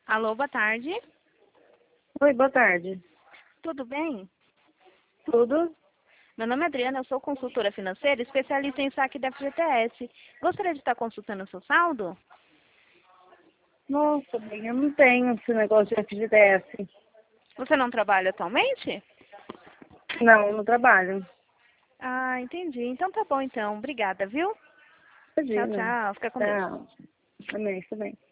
Alô, boa tarde. Oi, boa tarde. Tudo bem? Tudo? Meu nome é Adriana, eu sou consultora financeira, especialista em saque da FGTS. Gostaria de estar consultando o seu saldo? Nossa, bem, eu não tenho esse negócio de FGTS. Você não trabalha atualmente? Não, não trabalho. Ah, entendi. Então tá bom então. Obrigada, viu? Tchau, Imagina. tchau. Fica com Deus. Tá. Amém, também.